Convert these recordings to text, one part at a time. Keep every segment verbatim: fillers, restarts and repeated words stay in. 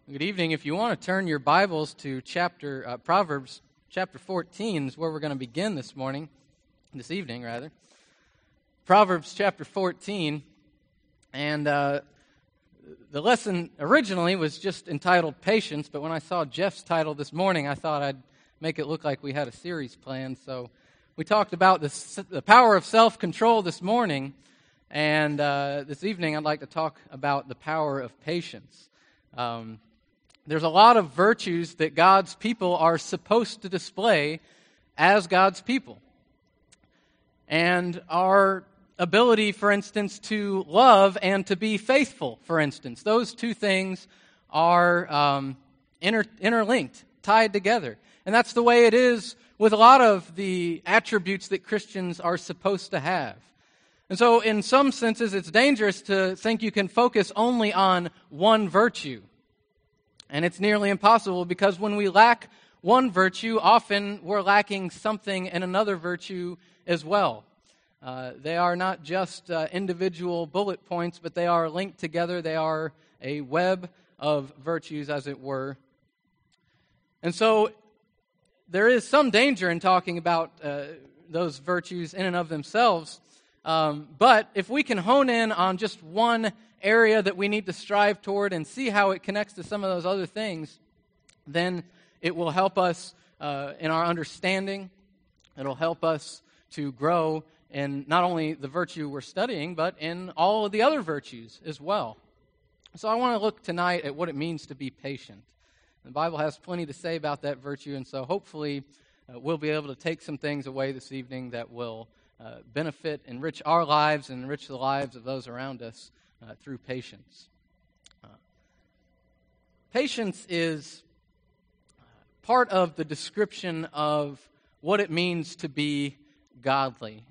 Good evening. If you want to turn your Bibles to chapter uh, Proverbs chapter fourteen is where we're going to begin this morning, this evening rather. Proverbs chapter fourteen, and uh, the lesson originally was just entitled Patience, but when I saw Jeff's title this morning, I thought I'd make it look like we had a series planned. So we talked about the, the power of self-control this morning, and uh, this evening I'd like to talk about the power of patience. Um, There's a lot of virtues that God's people are supposed to display as God's people. And our ability, for instance, to love and to be faithful, for instance, those two things are um, inter- interlinked, tied together. And that's the way it is with a lot of the attributes that Christians are supposed to have. And so in some senses, it's dangerous to think you can focus only on one virtue. And it's nearly impossible because when we lack one virtue, often we're lacking something in another virtue as well. Uh, they are not just uh, individual bullet points, but they are linked together. They are a web of virtues, as it were. And so there is some danger in talking about uh, those virtues in and of themselves. Um, but if we can hone in on just one area that we need to strive toward and see how it connects to some of those other things, then it will help us uh, in our understanding. It'll help us to grow in not only the virtue we're studying, but in all of the other virtues as well. So I want to look tonight at what it means to be patient. The Bible has plenty to say about that virtue, and so hopefully uh, we'll be able to take some things away this evening that will uh, benefit, enrich our lives, and enrich the lives of those around us Uh, through patience. Uh, patience is part of the description of what it means to be godly.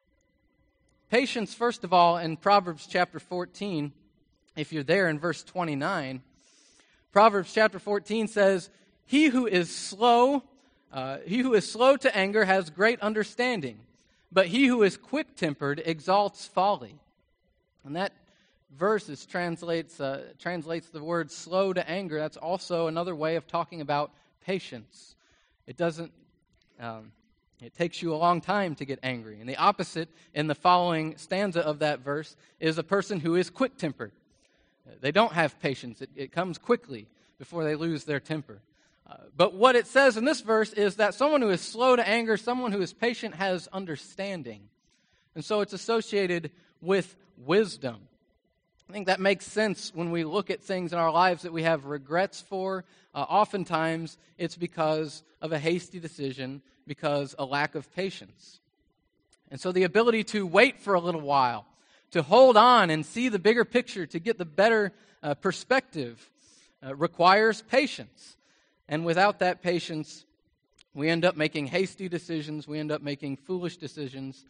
Patience, first of all, in Proverbs chapter fourteen, if you're there in verse twenty-nine, Proverbs chapter fourteen says, He who is slow, uh, he who is slow to anger has great understanding, but he who is quick-tempered exalts folly. And that verse is translates uh, translates the word slow to anger. That's also another way of talking about patience. It doesn't. Um, it takes you a long time to get angry. And the opposite in the following stanza of that verse is a person who is quick-tempered. They don't have patience. It, it comes quickly before they lose their temper. Uh, but what it says in this verse is that someone who is slow to anger, someone who is patient, has understanding. And so it's associated with wisdom. I think that makes sense when we look at things in our lives that we have regrets for. Uh, oftentimes, it's because of a hasty decision, because a lack of patience. And so the ability to wait for a little while, to hold on and see the bigger picture, to get the better uh, perspective, uh, requires patience. And without that patience, we end up making hasty decisions, we end up making foolish decisions,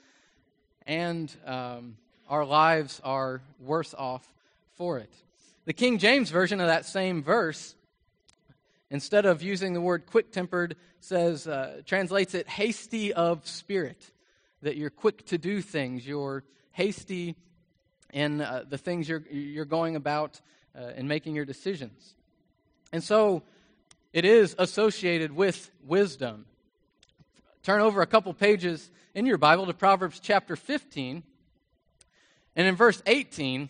and um, our lives are worse off for it. The King James Version of that same verse, instead of using the word quick-tempered, says, uh, translates it hasty of spirit, that you're quick to do things, you're hasty in uh, the things you're, you're going about uh, in making your decisions. And so it is associated with wisdom. Turn over a couple pages in your Bible to Proverbs chapter fifteen. And in verse eighteen,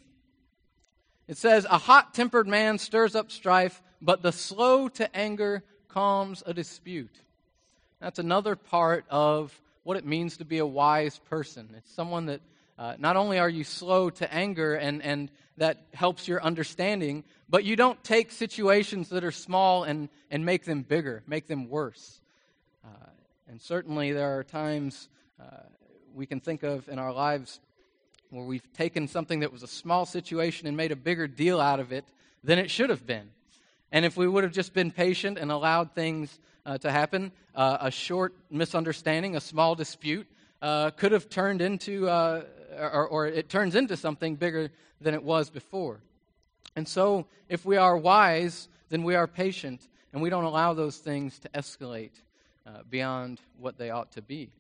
it says, A hot-tempered man stirs up strife, but the slow to anger calms a dispute. That's another part of what it means to be a wise person. It's someone that uh, not only are you slow to anger, and, and that helps your understanding, but you don't take situations that are small and, and make them bigger, make them worse. Uh, and certainly there are times uh, we can think of in our lives where we've taken something that was a small situation and made a bigger deal out of it than it should have been. And if we would have just been patient and allowed things uh, to happen, uh, a short misunderstanding, a small dispute, uh, could have turned into, uh, or, or it turns into something bigger than it was before. And so, if we are wise, then we are patient, and we don't allow those things to escalate uh, beyond what they ought to be.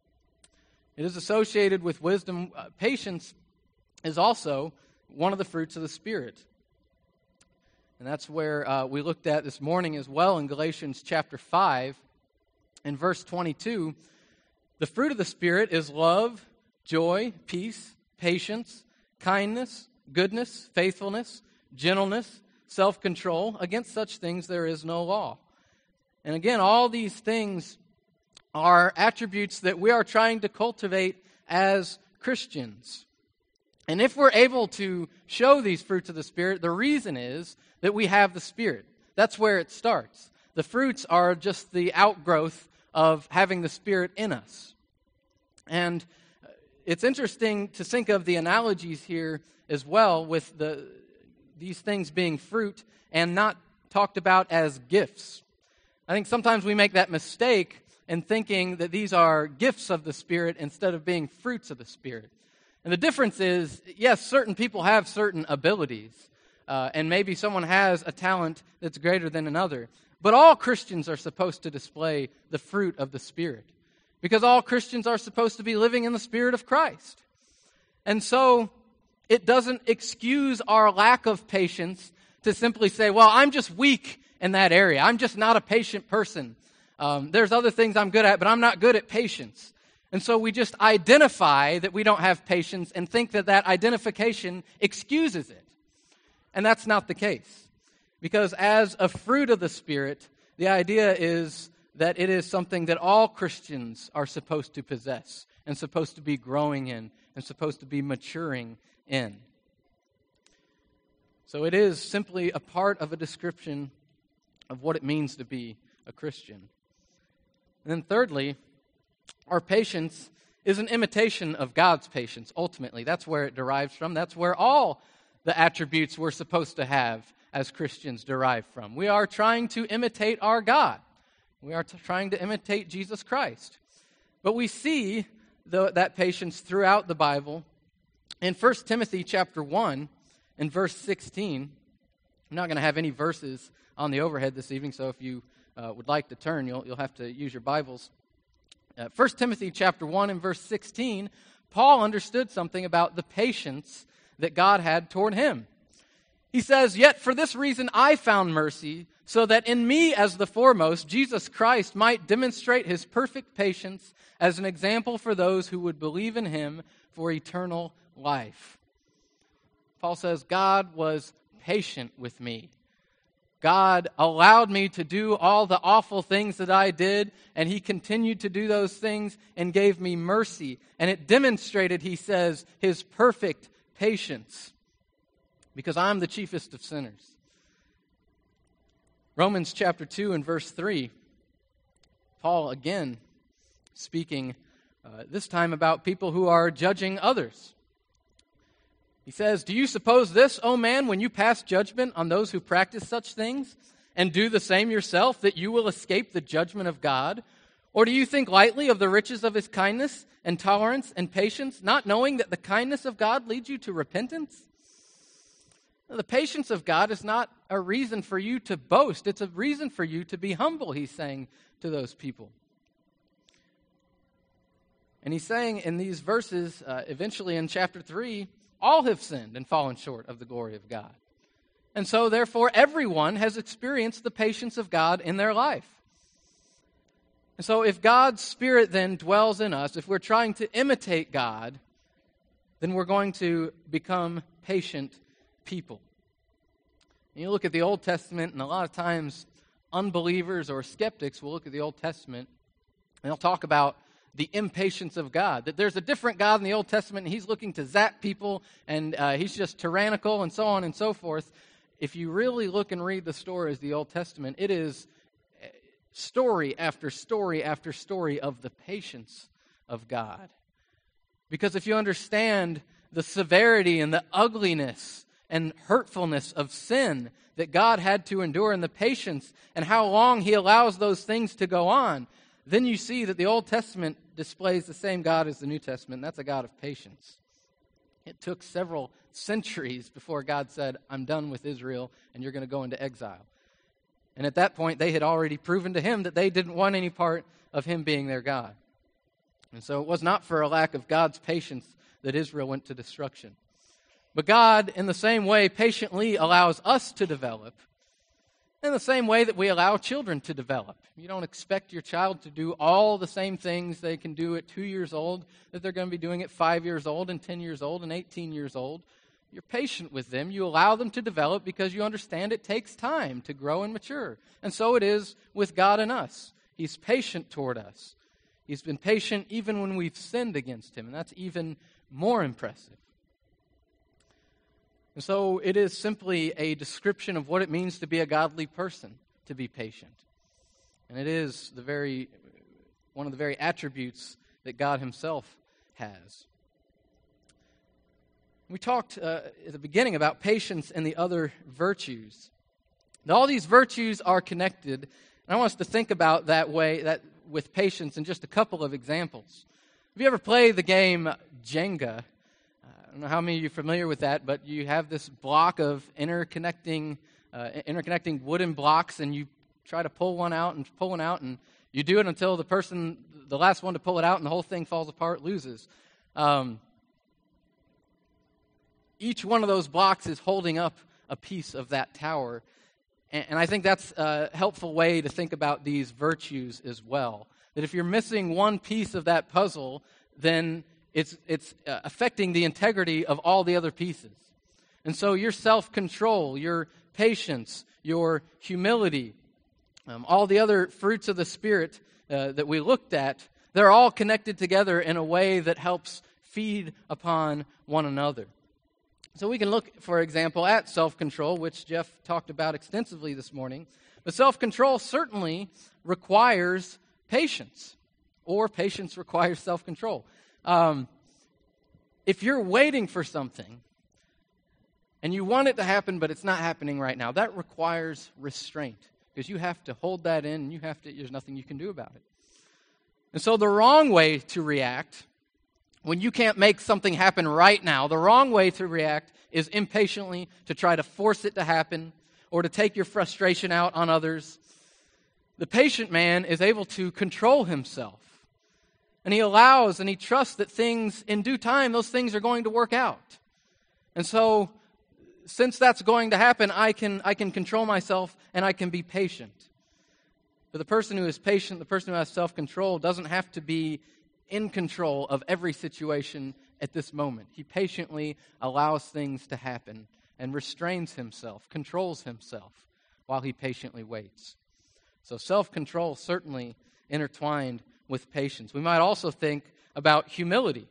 It is associated with wisdom. Uh, patience is also one of the fruits of the Spirit. And that's where uh, we looked at this morning as well in Galatians chapter five. In verse twenty-two, the fruit of the Spirit is love, joy, peace, patience, kindness, goodness, faithfulness, gentleness, self-control. Against such things there is no law. And again, all these things are attributes that we are trying to cultivate as Christians. And if we're able to show these fruits of the Spirit, the reason is that we have the Spirit. That's where it starts. The fruits are just the outgrowth of having the Spirit in us. And it's interesting to think of the analogies here as well with the these things being fruit and not talked about as gifts. I think sometimes we make that mistake in thinking that these are gifts of the Spirit instead of being fruits of the Spirit. And the difference is, yes, certain people have certain abilities, uh, and maybe someone has a talent that's greater than another. But all Christians are supposed to display the fruit of the Spirit, because all Christians are supposed to be living in the Spirit of Christ. And so it doesn't excuse our lack of patience to simply say, well, I'm just weak in that area. I'm just not a patient person. Um, there's other things I'm good at, but I'm not good at patience. And so we just identify that we don't have patience and think that that identification excuses it. And that's not the case. Because as a fruit of the Spirit, the idea is that it is something that all Christians are supposed to possess and supposed to be growing in and supposed to be maturing in. So it is simply a part of a description of what it means to be a Christian. And then thirdly, our patience is an imitation of God's patience, ultimately. That's where it derives from. That's where all the attributes we're supposed to have as Christians derive from. We are trying to imitate our God. We are t- trying to imitate Jesus Christ. But we see the, that patience throughout the Bible. In First Timothy chapter one, in verse sixteen, I'm not going to have any verses on the overhead this evening, so if you uh, would like to turn, you'll, you'll have to use your Bibles. Uh, First Timothy chapter one and verse sixteen, Paul understood something about the patience that God had toward him. He says, "Yet for this reason I found mercy, so that in me as the foremost, Jesus Christ might demonstrate his perfect patience as an example for those who would believe in him for eternal life." Paul says, God was patient with me. God allowed me to do all the awful things that I did, and he continued to do those things and gave me mercy. And it demonstrated, he says, his perfect patience, because I'm the chiefest of sinners. Romans chapter two and verse three, Paul again speaking, uh, this time about people who are judging others. He says, "Do you suppose this, O man, when you pass judgment on those who practice such things, and do the same yourself, that you will escape the judgment of God? Or do you think lightly of the riches of his kindness and tolerance and patience, not knowing that the kindness of God leads you to repentance?" Now, the patience of God is not a reason for you to boast. It's a reason for you to be humble, he's saying to those people. And he's saying in these verses, uh, eventually in chapter three, all have sinned and fallen short of the glory of God. And so, therefore, everyone has experienced the patience of God in their life. And so, if God's Spirit then dwells in us, if we're trying to imitate God, then we're going to become patient people. And you look at the Old Testament, and a lot of times unbelievers or skeptics will look at the Old Testament, and they'll talk about the impatience of God, that there's a different God in the Old Testament, and he's looking to zap people, and uh, he's just tyrannical, and so on and so forth. If you really look and read the stories of the Old Testament, it is story after story after story of the patience of God. Because if you understand the severity and the ugliness and hurtfulness of sin that God had to endure, and the patience and how long he allows those things to go on, then you see that the Old Testament displays the same God as the New Testament, and that's a God of patience. It took several centuries before God said, "I'm done with Israel, and you're going to go into exile." And at that point, they had already proven to him that they didn't want any part of him being their God. And so it was not for a lack of God's patience that Israel went to destruction. But God, in the same way, patiently allows us to develop, in the same way that we allow children to develop. You don't expect your child to do all the same things they can do at two years old that they're going to be doing at five years old and ten years old and eighteen years old. You're patient with them. You allow them to develop because you understand it takes time to grow and mature. And so it is with God and us. He's patient toward us. He's been patient even when we've sinned against Him, and that's even more impressive. And so it is simply a description of what it means to be a godly person, to be patient. And it is the very one of the very attributes that God Himself has. We talked uh, at the beginning about patience and the other virtues. Now, all these virtues are connected, and I want us to think about that way, that with patience, in just a couple of examples. Have you ever played the game Jenga? I don't know how many of you are familiar with that, but you have this block of interconnecting, uh, interconnecting wooden blocks, and you try to pull one out and pull one out, and you do it until the person, the last one to pull it out, and the whole thing falls apart, loses. Um, each one of those blocks is holding up a piece of that tower, and, and I think that's a helpful way to think about these virtues as well. That if you're missing one piece of that puzzle, then It's it's uh, affecting the integrity of all the other pieces. And so your self-control, your patience, your humility, um, all the other fruits of the Spirit uh, that we looked at, they're all connected together in a way that helps feed upon one another. So we can look, for example, at self-control, which Jeff talked about extensively this morning. But self-control certainly requires patience, or patience requires self-control. Um, if you're waiting for something and you want it to happen, but it's not happening right now, that requires restraint because you have to hold that in and you have to, there's nothing you can do about it. And so the wrong way to react when you can't make something happen right now, the wrong way to react is impatiently to try to force it to happen or to take your frustration out on others. The patient man is able to control himself. And he allows and he trusts that things, in due time, those things are going to work out. And so, since that's going to happen, I can I can control myself and I can be patient. But the person who is patient, the person who has self-control, doesn't have to be in control of every situation at this moment. He patiently allows things to happen and restrains himself, controls himself, while he patiently waits. So self-control certainly intertwined with patience. We might also think about humility.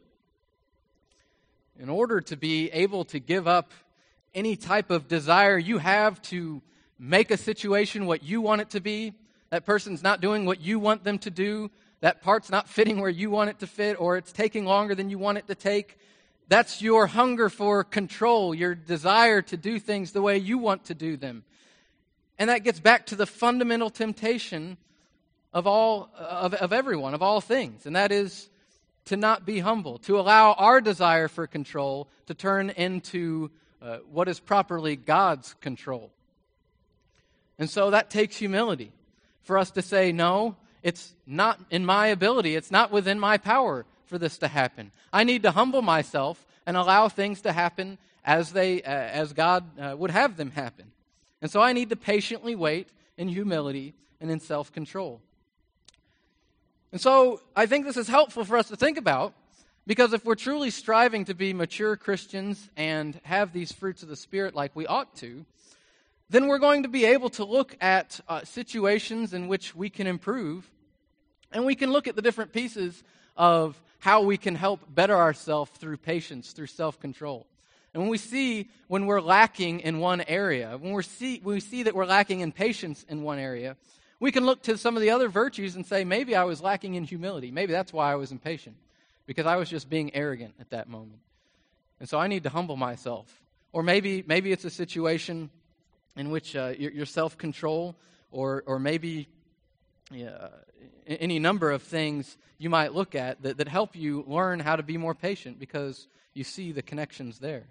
In order to be able to give up any type of desire you have to make a situation what you want it to be, that person's not doing what you want them to do, that part's not fitting where you want it to fit, or it's taking longer than you want it to take, that's your hunger for control, your desire to do things the way you want to do them. And that gets back to the fundamental temptation of all of, of everyone, of all things, and that is to not be humble, to allow our desire for control to turn into uh, what is properly God's control. And so that takes humility for us to say, no, it's not in my ability, it's not within my power for this to happen. I need to humble myself and allow things to happen as they, uh, as God uh, would have them happen. And so I need to patiently wait in humility and in self-control. And so I think this is helpful for us to think about, because if we're truly striving to be mature Christians and have these fruits of the Spirit like we ought to, then we're going to be able to look at uh, situations in which we can improve, and we can look at the different pieces of how we can help better ourselves through patience, through self-control. And when we see when we're lacking in one area, when we see when we see that we're lacking in patience in one area, we can look to some of the other virtues and say, maybe I was lacking in humility. Maybe that's why I was impatient, because I was just being arrogant at that moment. And so I need to humble myself. Or maybe maybe it's a situation in which uh, your, your self-control, or or maybe yeah, any number of things you might look at that, that help you learn how to be more patient because you see the connections there.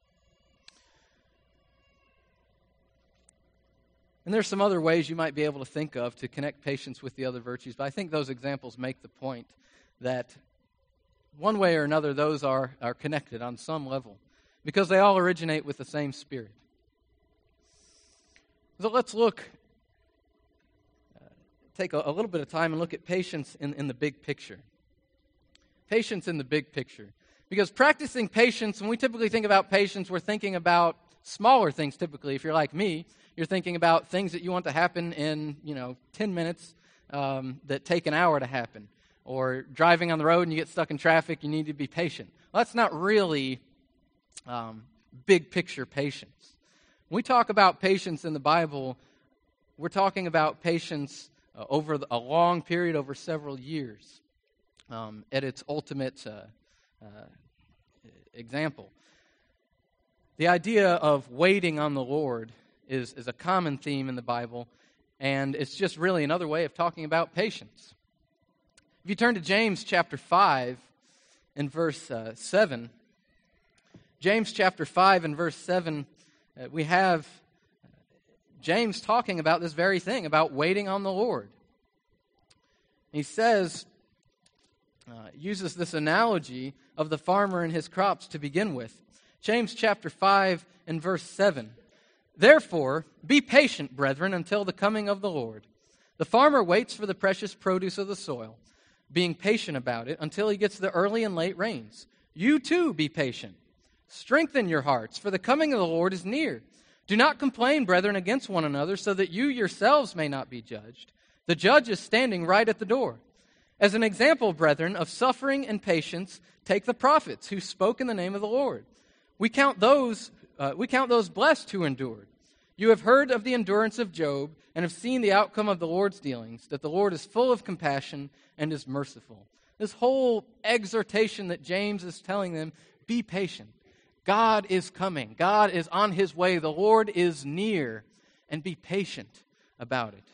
And there's some other ways you might be able to think of to connect patience with the other virtues, but I think those examples make the point that one way or another those are, are connected on some level. because they all originate with the same Spirit. So let's look, uh, take a, a little bit of time and look at patience in, in the big picture. Patience in the big picture. Because practicing patience, when we typically think about patience, we're thinking about smaller things typically. If you're like me, you're thinking about things that you want to happen in, you know, ten minutes um, that take an hour to happen. Or driving on the road and you get stuck in traffic, you need to be patient. Well, that's not really um, big picture patience. When we talk about patience in the Bible, we're talking about patience uh, over a long period, over several years, um, at its ultimate uh, uh, example. The idea of waiting on the Lord is, is a common theme in the Bible, and it's just really another way of talking about patience. If you turn to James chapter five and verse uh, seven, James chapter five and verse seven, uh, we have James talking about this very thing, about waiting on the Lord. He says, uh, uses this analogy of the farmer and his crops to begin with. James chapter five and verse seven. Therefore, be patient, brethren, until the coming of the Lord. The farmer waits for the precious produce of the soil, being patient about it until he gets the early and late rains. You too be patient. Strengthen your hearts, for the coming of the Lord is near. Do not complain, brethren, against one another, so that you yourselves may not be judged. The judge is standing right at the door. As an example, brethren, of suffering and patience, take the prophets who spoke in the name of the Lord. We count those uh, we count those blessed who endured. You have heard of the endurance of Job and have seen the outcome of the Lord's dealings, that the Lord is full of compassion and is merciful. This whole exhortation that James is telling them, be patient. God is coming. God is on his way. The Lord is near, and be patient about it.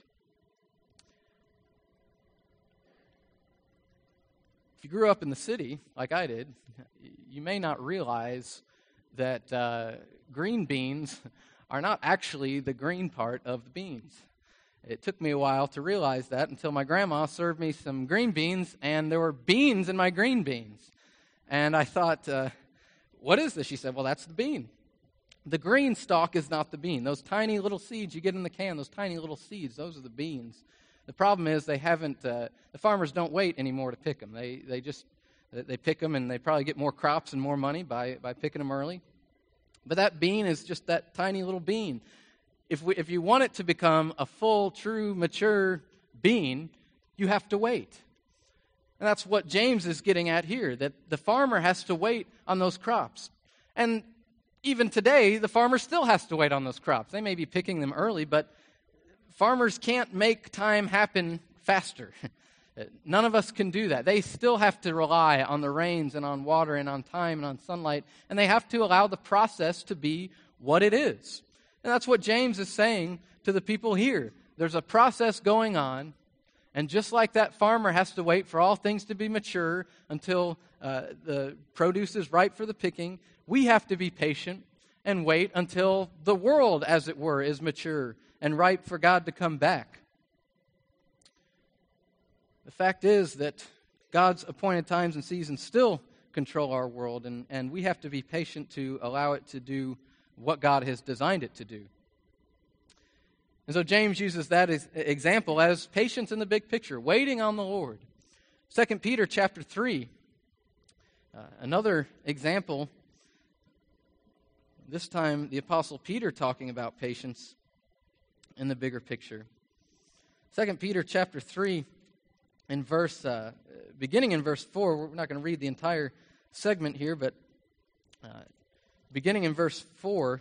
If you grew up in the city, like I did, you may not realize that uh, green beans are not actually the green part of the beans. It took me a while to realize that until my grandma served me some green beans, and there were beans in my green beans. And I thought, uh, what is this? She said, well, that's the bean. The green stalk is not the bean. Those tiny little seeds you get in the can, those tiny little seeds, those are the beans. The problem is they haven't, uh, the farmers don't wait anymore to pick them. They they just, they pick them and they probably get more crops and more money by, by picking them early. But that bean is just that tiny little bean. If we, if you want it to become a full, true, mature bean, you have to wait. And that's what James is getting at here, that the farmer has to wait on those crops. And even today, the farmer still has to wait on those crops. They may be picking them early, but farmers can't make time happen faster. None of us can do that. They still have to rely on the rains and on water and on time and on sunlight, and they have to allow the process to be what it is. And that's what James is saying to the people here. There's a process going on, and just like that farmer has to wait for all things to be mature until uh, the produce is ripe for the picking, we have to be patient and wait until the world, as it were, is mature and ripe for God to come back. The fact is that God's appointed times and seasons still control our world, and, and we have to be patient to allow it to do what God has designed it to do. And so James uses that as example as patience in the big picture, waiting on the Lord. Second Peter chapter three, uh, another example, this time the Apostle Peter talking about patience in the bigger picture. Second Peter chapter three, in verse, uh, beginning in verse four, we're not going to read the entire segment here, but uh, beginning in verse four,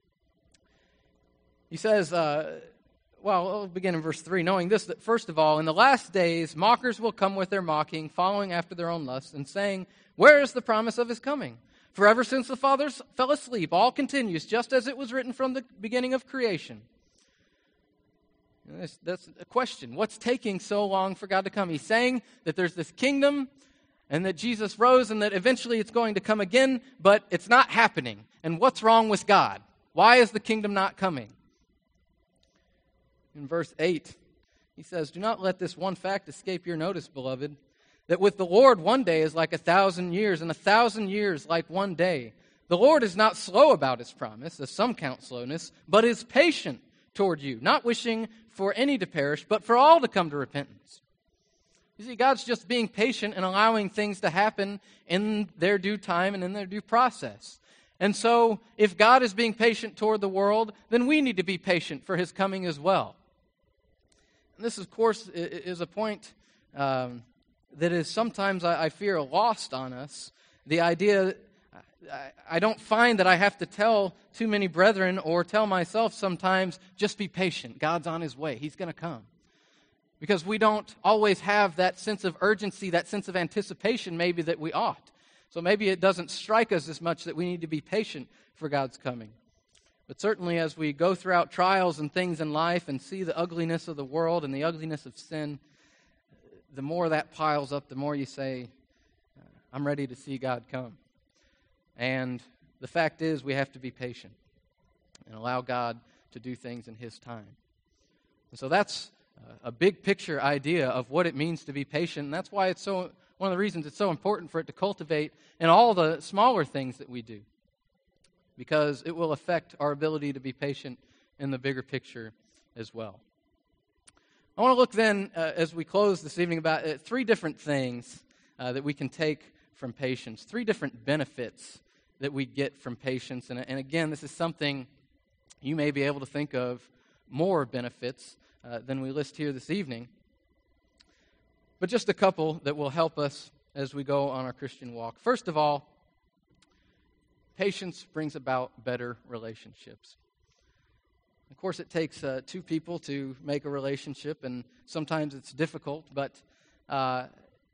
he says, uh, well, we'll begin in verse three, knowing this, that first of all, in the last days, mockers will come with their mocking, following after their own lusts, and saying, where is the promise of his coming? For ever since the fathers fell asleep, all continues just as it was written from the beginning of creation. That's, that's a question. What's taking so long for God to come? He's saying that there's this kingdom and that Jesus rose and that eventually it's going to come again, but it's not happening. And what's wrong with God? Why is the kingdom not coming? In verse eight, he says, do not let this one fact escape your notice, beloved, that with the Lord one day is like a thousand years, and a thousand years like one day. The Lord is not slow about his promise, as some count slowness, but is patient toward you, not wishing for any to perish, but for all to come to repentance. You see, God's just being patient and allowing things to happen in their due time and in their due process. And so, if God is being patient toward the world, then we need to be patient for his coming as well. And this, of course, is a point um, that is sometimes, I fear, lost on us. The idea, I don't find that I have to tell too many brethren or tell myself sometimes, just be patient. God's on his way. He's going to come. Because we don't always have that sense of urgency, that sense of anticipation maybe that we ought. So maybe it doesn't strike us as much that we need to be patient for God's coming. But certainly as we go throughout trials and things in life and see the ugliness of the world and the ugliness of sin, the more that piles up, the more you say, I'm ready to see God come. And the fact is, we have to be patient and allow God to do things in his time. And so that's a big picture idea of what it means to be patient. And that's why it's so, one of the reasons it's so important for it to cultivate in all the smaller things that we do. Because it will affect our ability to be patient in the bigger picture as well. I want to look then, uh, as we close this evening, about uh, three different things uh, that we can take from patience. Three different benefits that we get from patience. And, and again, this is something you may be able to think of more benefits uh, than we list here this evening. But just a couple that will help us as we go on our Christian walk. First of all, patience brings about better relationships. Of course, it takes uh, two people to make a relationship, and sometimes it's difficult, but uh,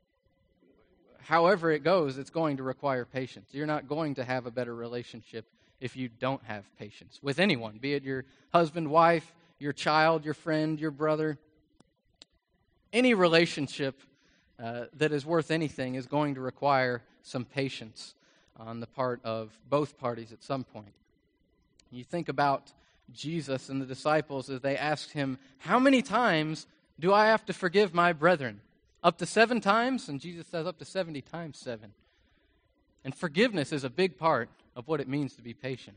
however it goes, it's going to require patience. You're not going to have a better relationship if you don't have patience with anyone, be it your husband, wife, your child, your friend, your brother. Any relationship uh, that is worth anything is going to require some patience on the part of both parties at some point. You think about Jesus and the disciples as they asked him, how many times do I have to forgive my brethren? Up to seven times? And Jesus says up to seventy times seven. And forgiveness is a big part of what it means to be patient.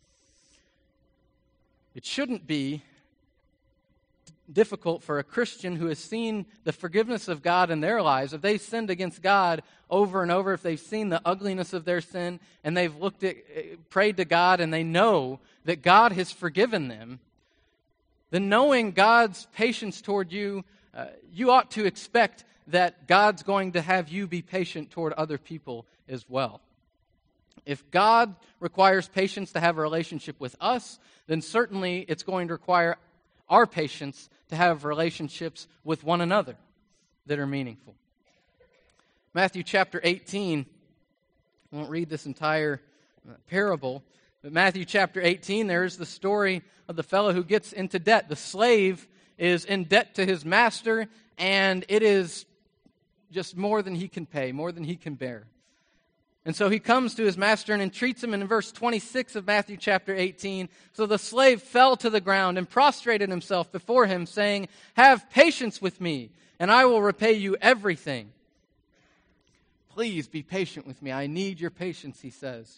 It shouldn't be difficult for a Christian who has seen the forgiveness of God in their lives, if they've sinned against God over and over, if they've seen the ugliness of their sin, and they've looked at, prayed to God, and they know that God has forgiven them, then knowing God's patience toward you, uh, you ought to expect that God's going to have you be patient toward other people as well. If God requires patience to have a relationship with us, then certainly it's going to require our patience to have relationships with one another that are meaningful. Matthew chapter eighteen, I won't read this entire parable, but Matthew chapter eighteen, there's the story of the fellow who gets into debt. The slave is in debt to his master, and it is just more than he can pay, more than he can bear. And so he comes to his master and entreats him. And in verse twenty-six of Matthew chapter eighteen, so the slave fell to the ground and prostrated himself before him, saying, have patience with me, and I will repay you everything. Please be patient with me. I need your patience, he says.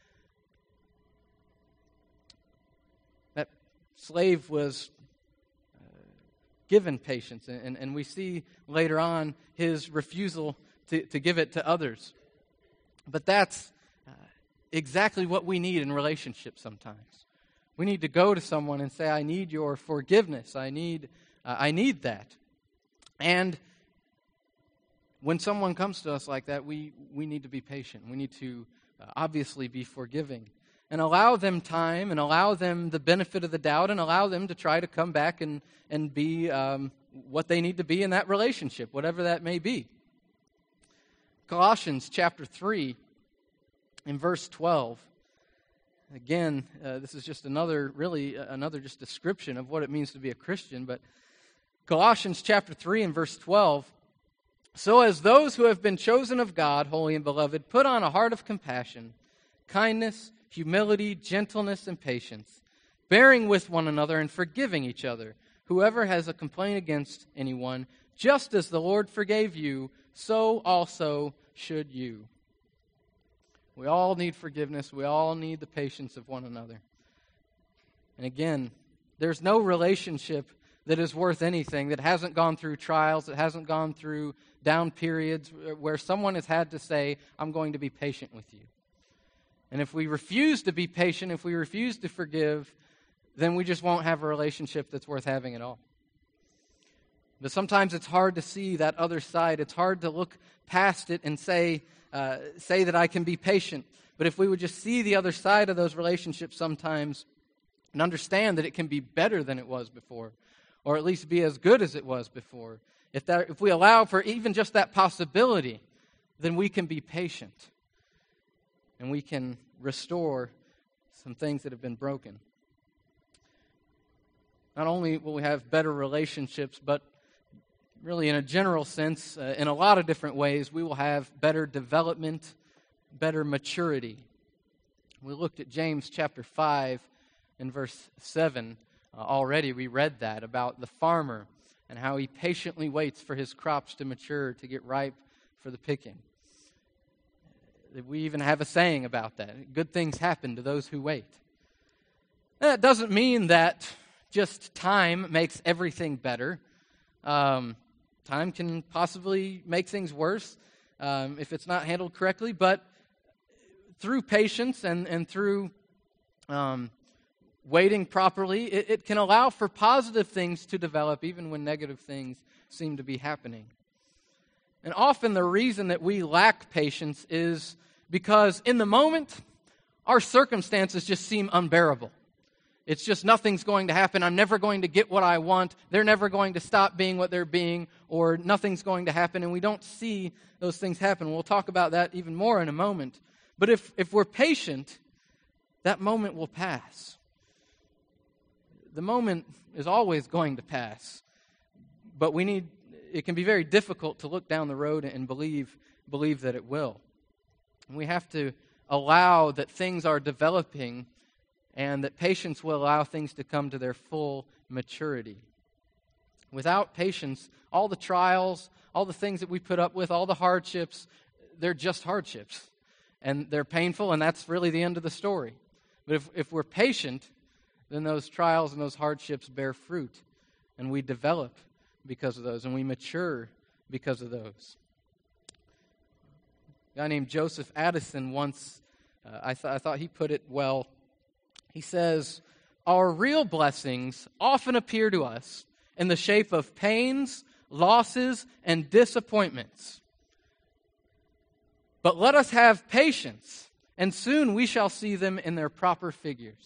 That slave was uh, given patience, and, and we see later on his refusal to, to give it to others. But that's uh, exactly what we need in relationships sometimes. We need to go to someone and say, I need your forgiveness. I need, uh, I need that. And when someone comes to us like that, we, we need to be patient. We need to uh, obviously be forgiving and allow them time and allow them the benefit of the doubt and allow them to try to come back and, and be um, what they need to be in that relationship, whatever that may be. Colossians chapter three, in verse twelve. Again, uh, this is just another, really, uh, another just description of what it means to be a Christian. But Colossians chapter three, and verse twelve. So as those who have been chosen of God, holy and beloved, put on a heart of compassion, kindness, humility, gentleness, and patience, bearing with one another and forgiving each other. Whoever has a complaint against anyone, just as the Lord forgave you, so also should you. We all need forgiveness. We all need the patience of one another. And again, there's no relationship that is worth anything that hasn't gone through trials, that hasn't gone through down periods where someone has had to say, I'm going to be patient with you. And if we refuse to be patient, if we refuse to forgive, then we just won't have a relationship that's worth having at all. But sometimes it's hard to see that other side. It's hard to look past it and say, uh, say that I can be patient. But if we would just see the other side of those relationships sometimes and understand that it can be better than it was before, or at least be as good as it was before, if that, if we allow for even just that possibility, then we can be patient. And we can restore some things that have been broken. Not only will we have better relationships, but really in a general sense, uh, in a lot of different ways, we will have better development, better maturity. We looked at James chapter five and verse seven uh, already. We read that about the farmer and how he patiently waits for his crops to mature, to get ripe for the picking. We even have a saying about that. Good things happen to those who wait. That doesn't mean that just time makes everything better. Um, time can possibly make things worse um, if it's not handled correctly, but through patience and, and through um, waiting properly, it, it can allow for positive things to develop even when negative things seem to be happening. And often the reason that we lack patience is because in the moment, our circumstances just seem unbearable. It's just nothing's going to happen. I'm never going to get what I want. They're never going to stop being what they're being, or nothing's going to happen, and we don't see those things happen. We'll talk about that even more in a moment. But if, if we're patient, that moment will pass. The moment is always going to pass, but we need it can be very difficult to look down the road and believe believe that it will. And we have to allow that things are developing and that patience will allow things to come to their full maturity. Without patience, all the trials, all the things that we put up with, all the hardships, they're just hardships. And they're painful, and that's really the end of the story. But if, if we're patient, then those trials and those hardships bear fruit, and we develop because of those, and we mature because of those. A guy named Joseph Addison once, uh, I, th- I thought he put it well. He says, our real blessings often appear to us in the shape of pains, losses, and disappointments. But let us have patience, and soon we shall see them in their proper figures.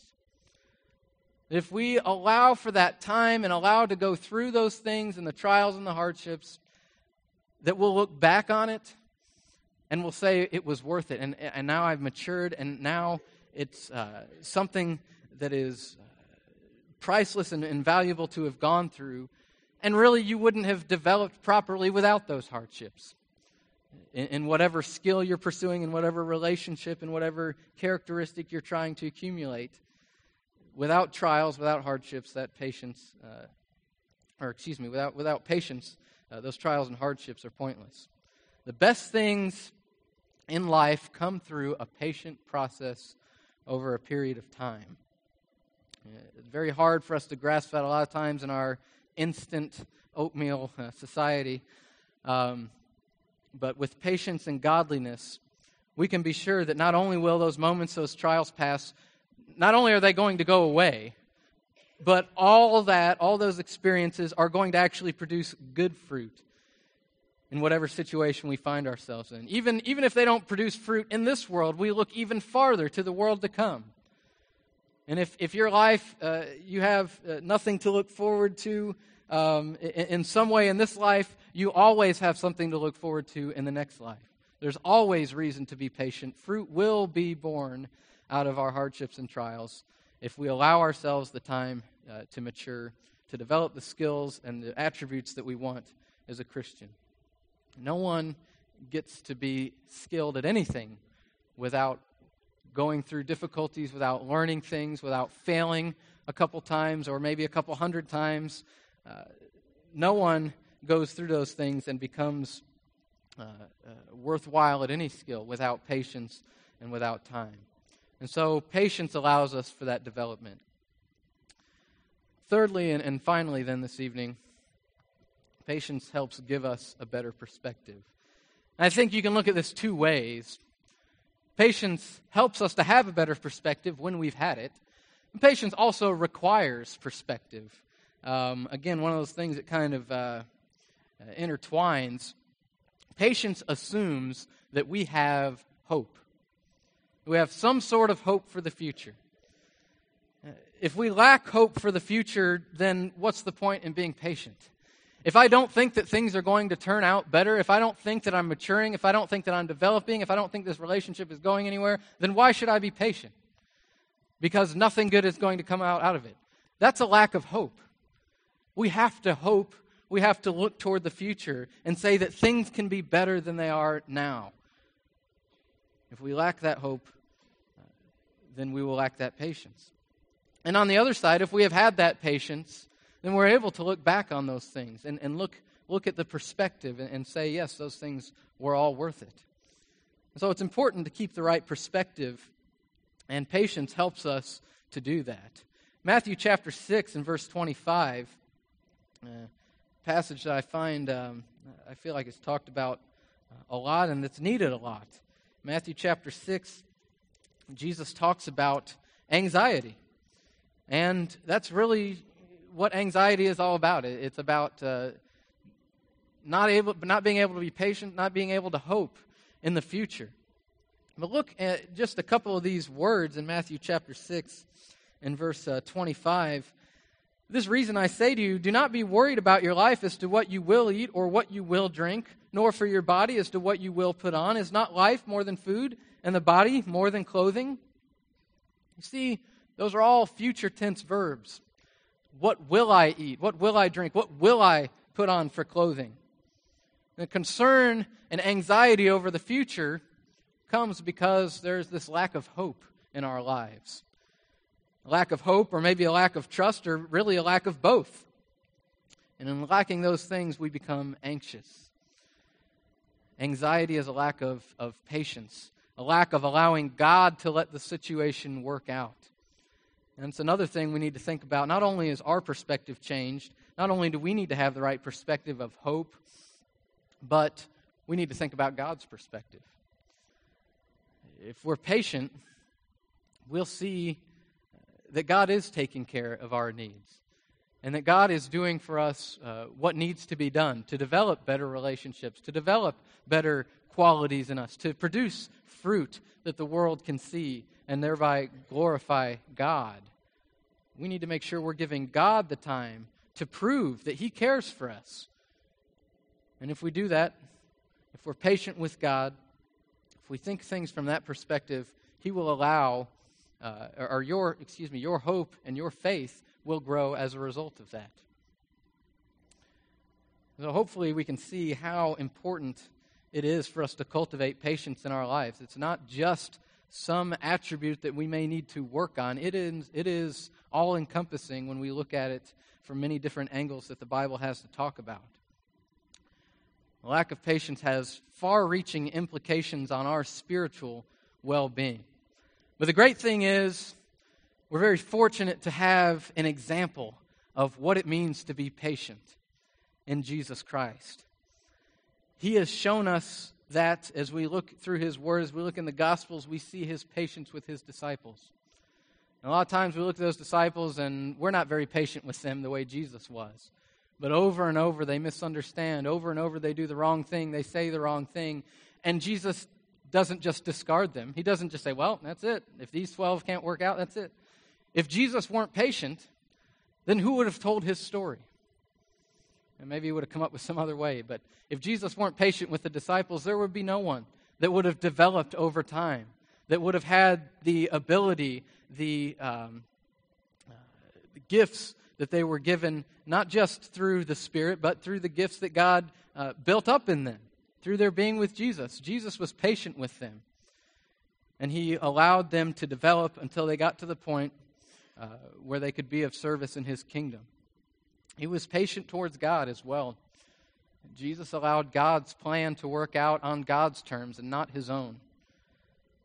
If we allow for that time and allow to go through those things and the trials and the hardships, that we'll look back on it and we'll say it was worth it. And, and now I've matured, and now it's uh, something that is uh, priceless and invaluable to have gone through. And really, you wouldn't have developed properly without those hardships. In, in whatever skill you're pursuing, in whatever relationship, in whatever characteristic you're trying to accumulate. Without trials, without hardships, that patience, uh, or excuse me, without without patience, uh, those trials and hardships are pointless. The best things in life come through a patient process over a period of time. Uh, it's very hard for us to grasp that a lot of times in our instant oatmeal uh, society. Um, but with patience and godliness, we can be sure that not only will those moments, those trials pass, not only are they going to go away, but all of that, all those experiences are going to actually produce good fruit in whatever situation we find ourselves in. Even, even if they don't produce fruit in this world, we look even farther to the world to come. And if, if your life, uh, you have uh, nothing to look forward to um, in, in some way in this life, you always have something to look forward to in the next life. There's always reason to be patient. Fruit will be born out of our hardships and trials if we allow ourselves the time uh, to mature, to develop the skills and the attributes that we want as a Christian. No one gets to be skilled at anything without going through difficulties, without learning things, without failing a couple times or maybe a couple hundred times. Uh, no one goes through those things and becomes uh, uh, worthwhile at any skill without patience and without time. And so patience allows us for that development. Thirdly, and, and finally then this evening, patience helps give us a better perspective. And I think you can look at this two ways. Patience helps us to have a better perspective when we've had it. And patience also requires perspective. Um, again, one of those things that kind of uh, intertwines. Patience assumes that we have hope. We have some sort of hope for the future. If we lack hope for the future, then what's the point in being patient? If I don't think that things are going to turn out better, if I don't think that I'm maturing, if I don't think that I'm developing, if I don't think this relationship is going anywhere, then why should I be patient? Because nothing good is going to come out, out of it. That's a lack of hope. We have to hope, we have to look toward the future and say that things can be better than they are now. If we lack that hope, then we will lack that patience. And on the other side, if we have had that patience, then we're able to look back on those things and, and look look at the perspective and, and say, yes, those things were all worth it. And so it's important to keep the right perspective, and patience helps us to do that. Matthew chapter six and verse twenty-five, a passage that I find, um, I feel like it's talked about a lot and it's needed a lot. Matthew chapter six, Jesus talks about anxiety. And that's really what anxiety is all about. It's about uh, not able, not being able to be patient, not being able to hope in the future. But look at just a couple of these words in Matthew chapter six and verse uh, twenty-five. This reason I say to you, do not be worried about your life as to what you will eat or what you will drink, nor for your body as to what you will put on. Is not life more than food, and the body more than clothing? You see, those are all future tense verbs. What will I eat? What will I drink? What will I put on for clothing? The concern and anxiety over the future comes because there's this lack of hope in our lives. A lack of hope, or maybe a lack of trust, or really a lack of both. And in lacking those things, we become anxious. Anxiety is a lack of, of patience, a lack of allowing God to let the situation work out. And it's another thing we need to think about. Not only is our perspective changed, not only do we need to have the right perspective of hope, but we need to think about God's perspective. If we're patient, we'll see that God is taking care of our needs, and that God is doing for us uh, what needs to be done to develop better relationships, to develop better qualities in us, to produce fruit that the world can see and thereby glorify God. We need to make sure we're giving God the time to prove that He cares for us. And if we do that, if we're patient with God, if we think things from that perspective, He will allow, uh, or your, excuse me, your hope and your faith will grow as a result of that. So hopefully we can see how important it is for us to cultivate patience in our lives. It's not just some attribute that we may need to work on. It is, it is all-encompassing when we look at it from many different angles that the Bible has to talk about. The lack of patience has far-reaching implications on our spiritual well-being. But the great thing is, we're very fortunate to have an example of what it means to be patient in Jesus Christ. He has shown us that as we look through His Word, as we look in the Gospels, we see His patience with His disciples. And a lot of times we look at those disciples and we're not very patient with them the way Jesus was. But over and over they misunderstand. Over and over they do the wrong thing. They say the wrong thing. And Jesus doesn't just discard them. He doesn't just say, well, that's it. If these twelve can't work out, that's it. If Jesus weren't patient, then who would have told His story? And maybe He would have come up with some other way. But if Jesus weren't patient with the disciples, there would be no one that would have developed over time, that would have had the ability, the, um, uh, the gifts that they were given, not just through the Spirit, but through the gifts that God uh, built up in them, through their being with Jesus. Jesus was patient with them. And He allowed them to develop until they got to the point uh, where they could be of service in His kingdom. He was patient towards God as well. Jesus allowed God's plan to work out on God's terms and not His own.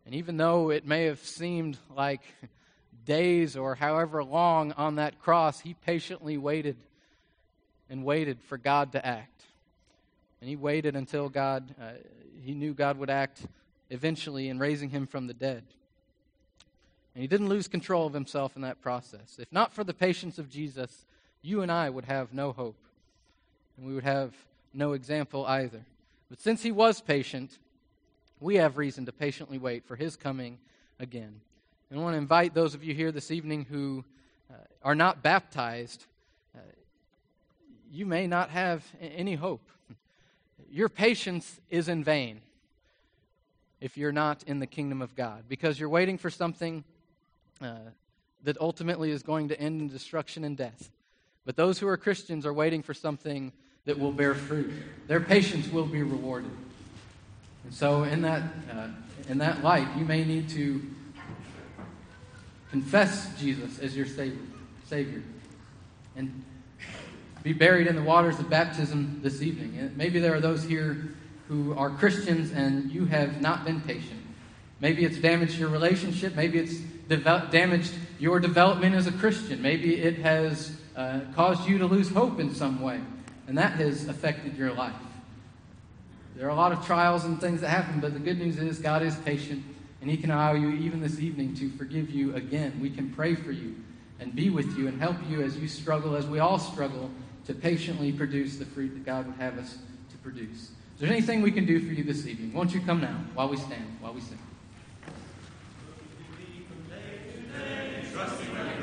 And even though it may have seemed like days or however long on that cross, he patiently waited and waited for God to act. And he waited until God, uh, he knew God would act eventually in raising him from the dead. And he didn't lose control of himself in that process. If not for the patience of Jesus, you and I would have no hope. And we would have no example either. But since he was patient, we have reason to patiently wait for his coming again. And I want to invite those of you here this evening who uh, are not baptized. Uh, you may not have any hope. Your patience is in vain if you're not in the kingdom of God, because you're waiting for something uh, that ultimately is going to end in destruction and death. But those who are Christians are waiting for something that will bear fruit. Their patience will be rewarded. And so in that, uh, in that light, you may need to confess Jesus as your Savior, Savior and be buried in the waters of baptism this evening. And maybe there are those here who are Christians and you have not been patient. Maybe it's damaged your relationship. Maybe it's devel- damaged your development as a Christian. Maybe it has uh, caused you to lose hope in some way, and that has affected your life. There are a lot of trials and things that happen, but the good news is God is patient, and he can allow you even this evening to forgive you again. We can pray for you and be with you and help you as you struggle, as we all struggle, to patiently produce the fruit that God would have us to produce. Is there anything we can do for you this evening? Won't you come now while we stand, while we sing?